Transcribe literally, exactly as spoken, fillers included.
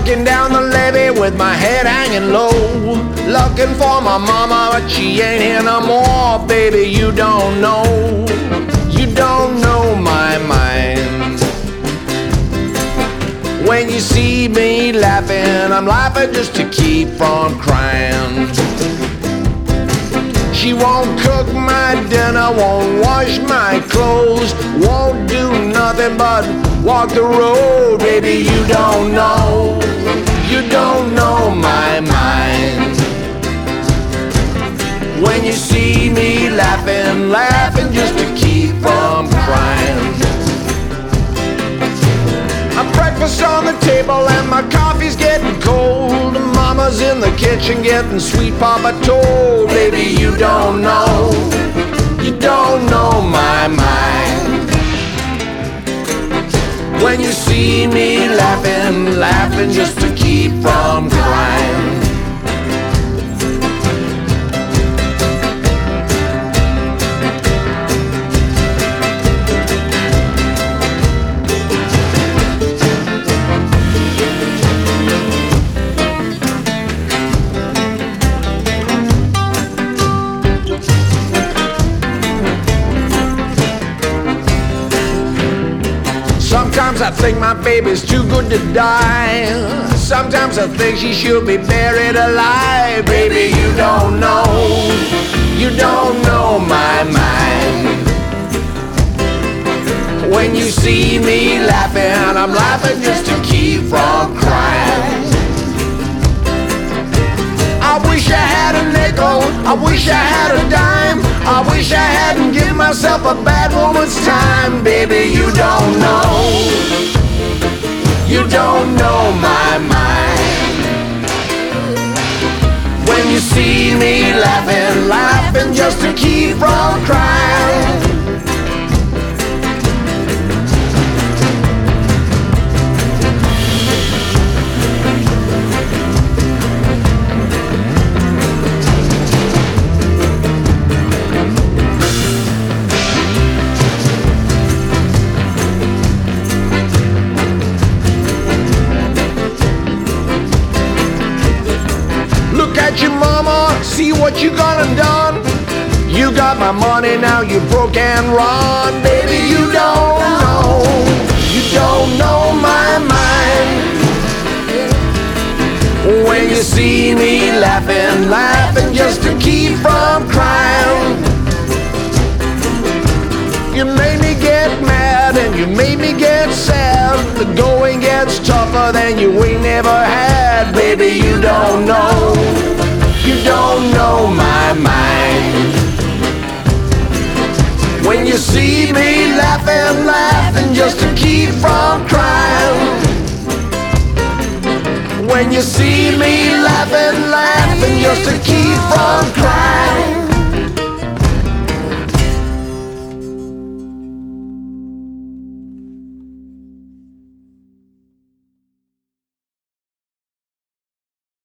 walking down the levee with my head hanging low, looking for my mama, but she ain't here no more. Baby, you don't know, you don't know my mind. When you see me laughing, I'm laughing just to keep from crying. She won't cook my dinner, won't wash my clothes, won't do nothing but walk the road. Baby, you don't know, you don't know my mind. When you see me laughing, laughing just to keep from crying. A breakfast on the table and my coffee's getting cold. Mama's in the kitchen getting sweet Papa told. Baby, you don't know, you don't know my mind. When you see me laughing, laughing just to keep from crying. Sometimes I think my baby's too good to die. Sometimes I think she should be buried alive. Baby, you don't know, you don't know my mind. When you see me laughing, I'm laughing just to keep from crying. I wish I had a nickel, I wish I had a dime, I wish I hadn't given myself a bad woman's time. Baby, you don't know, you don't know my mind. When you see me laughing, laughing just to keep from crying. Look at your mama, see what you gone and done. You got my money, now you broke and run. Baby, you don't know, you don't know my mind. When you see me laughing, laughing just to keep from crying. You made me get mad and you made me get sad. The going gets tougher than you ain't never had. Baby, you don't know, you don't know my mind. When you see me laughing, laughing just to keep from crying. When you see me laughing, laughing just to keep from crying.